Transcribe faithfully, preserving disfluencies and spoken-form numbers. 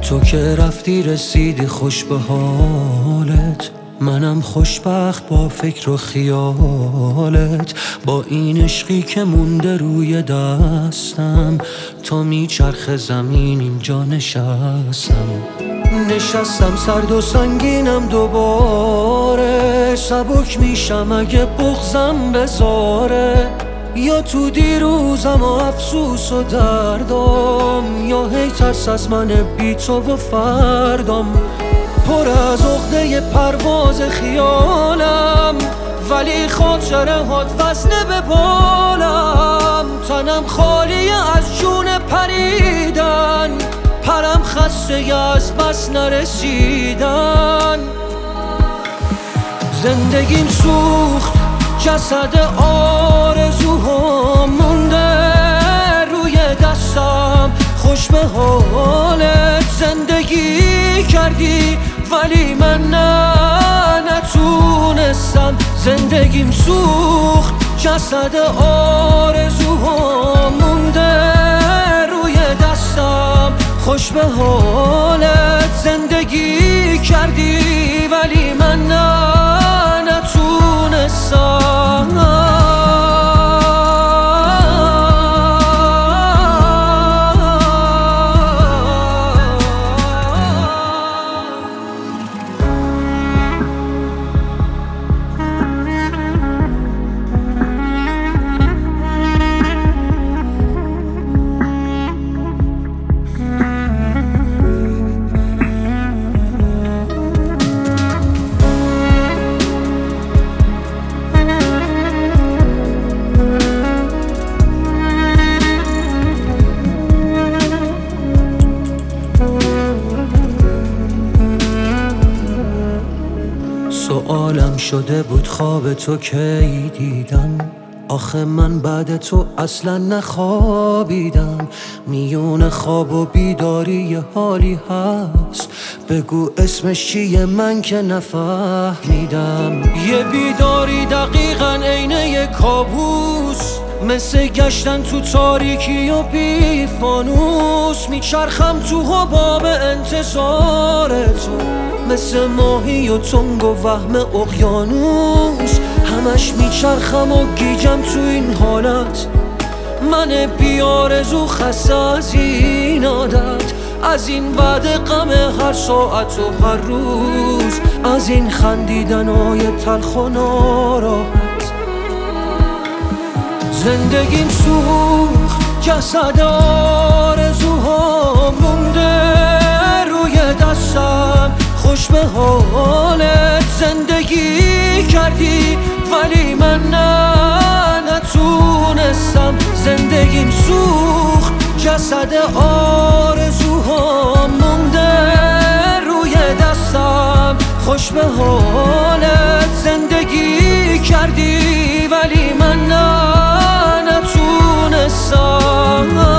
تو که رفتی رسیدی خوش به حالت، منم خوشبخت با فکر و خیالت. با این عشقی که مونده روی دستم، تا میچرخ زمین اینجا نشستم. نشستم سرد و سنگینم دوباره، سبک میشم اگه بغضم بذاره. یا تو دیروزم و افسوس و دردم، یا هی ترس از من بی تو و فردم. پر از عقده پرواز خیالم، ولی خاطره هات وزنه به بالم. تنم خالی از جون پریدن، پرم خسته از بس نرسیدن. زندگیم سوخت، جسد آرزوهام مونده روی دستم. خوش به حالت زندگی کردی، ولی من نه نتونستم. زندگیم سوخت، جسد آرزوهام مونده روی دستم. خوش به حالت زندگی کردی، ولی من نه نتونستم. سوالم شده بود خواب تو کی دیدم، آخه من بعد تو اصلا نخوابیدم. میون خواب و بیداری یه حالی هست، بگو اسمش چیه من که نفهمیدم. یه بیداری دقیقاً عین یه کابوس، مثل گشتن تو تاریکی و بی فانوس. میچرخم تو حباب انتظار تو، مثل ماهی و تنگ و وهم اقیانوس. همش میچرخم و گیجم تو این حالت، من بی آرزو خسته از این عادت. از این بعد غم هر ساعت و هر روز، از این خندیدنای تلخ و ناراحت. زندگیم سوخت، جسد آرزوها مونده روی دستم. خوش به حالت زندگی کردی، ولی من نه نتونستم. زندگیم سوخت، جسد آرزوها مونده روی دستم. خوش به حالت زندگی کردی، ولی من نه نتونستم.